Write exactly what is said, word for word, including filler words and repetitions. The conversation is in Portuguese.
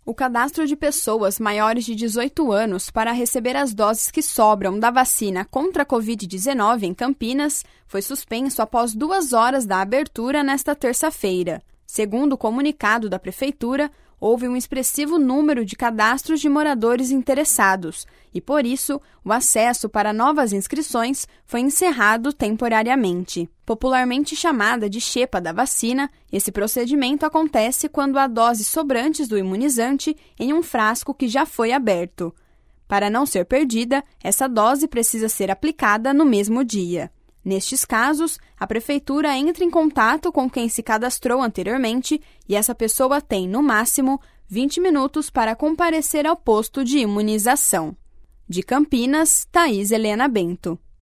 O cadastro de pessoas maiores de dezoito anos para receber as doses que sobram da vacina contra a covid dezenove em Campinas foi suspenso após duas horas da abertura nesta terça-feira. Segundo o comunicado da Prefeitura, houve um expressivo número de cadastros de moradores interessados e, por isso, o acesso para novas inscrições foi encerrado temporariamente. Popularmente chamada de xepa da vacina, esse procedimento acontece quando há doses sobrantes do imunizante em um frasco que já foi aberto. Para não ser perdida, essa dose precisa ser aplicada no mesmo dia. Nestes casos, a Prefeitura entra em contato com quem se cadastrou anteriormente e essa pessoa tem, no máximo, vinte minutos para comparecer ao posto de imunização. De Campinas, Thaís Helena Bento.